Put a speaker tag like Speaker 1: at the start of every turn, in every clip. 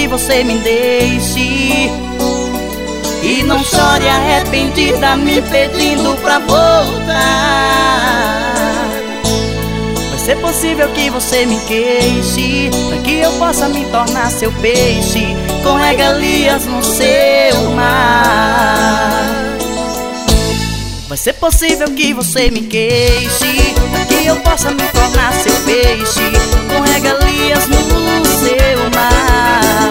Speaker 1: que você me deixe e não chore arrependida me pedindo pra voltar. Vai ser possível que você me queixe pra que eu possa me tornar seu peixe com regalias no seu mar. Vai ser possível que você me queixe pra que eu possa me tornar seu peixe com regalias no seu mar.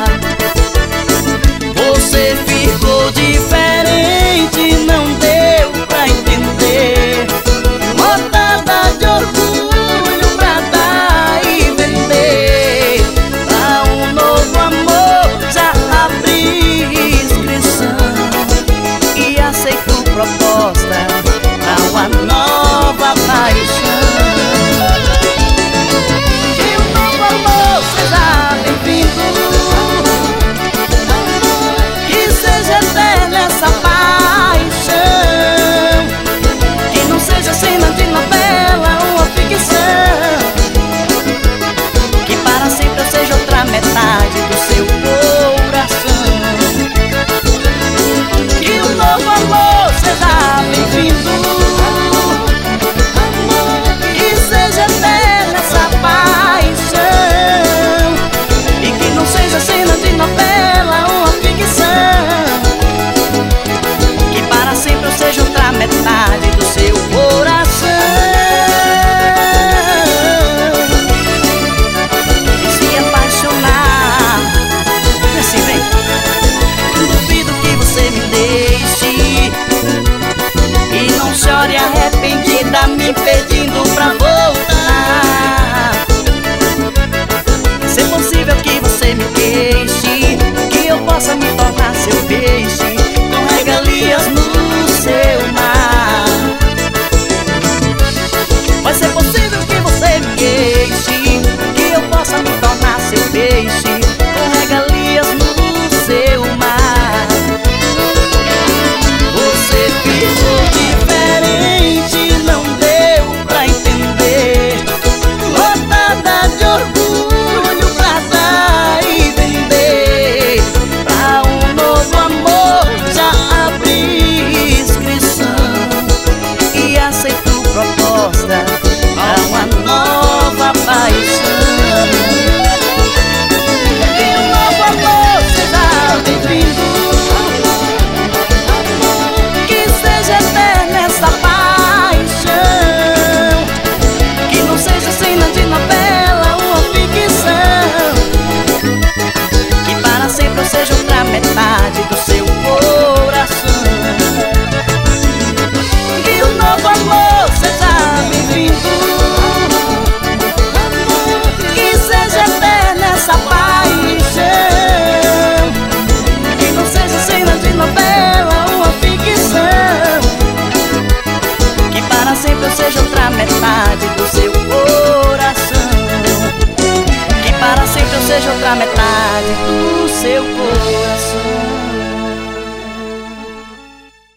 Speaker 1: Você ficou diferente, não deu pra entender. Lotada de orgulho pra dar e vender. Pra um novo amor já abri inscrição e aceito proposta pra uma nova paixão. Que um novo amor seja bem-vindo, que seja eterna essa paixão, que não seja cena de novela, uma ficção, que para sempre eu seja outra metade do seu coração. Que um novo amor seja bem-vindo, que seja eterna essa paixão, e que não seja cena de novela, uma ficção, que para sempre eu seja outra metade do seu coração. E se apaixonar, assim vem. Duvido que você me deixe e não chore arrependida me pedindo pra voltar. Se é possível que você me queixe, que eu possa me tornar seu peixe com regalias no seu mar. Vai ser possível que você me queixe, que eu possa me tornar seu peixe com regalias no seu mar. Você ficou diferente, não deu pra entender. Lotada de orgulho pra dar e vender. Pra um novo amor já abri inscrição e aceito proposta pra uma nova paixão. Que um novo amor seja bem-vindo, que seja eterna essa paixão, que não seja cena de novela, uma ficção, que para sempre eu seja outra metade do seu coração. Que um novo amor seja bem-vindo, que seja eterna essa paixão, que não seja cena de novela, uma ficção, que para sempre eu seja outra metade do seu coração, que para sempre eu seja outra metade do seu coração.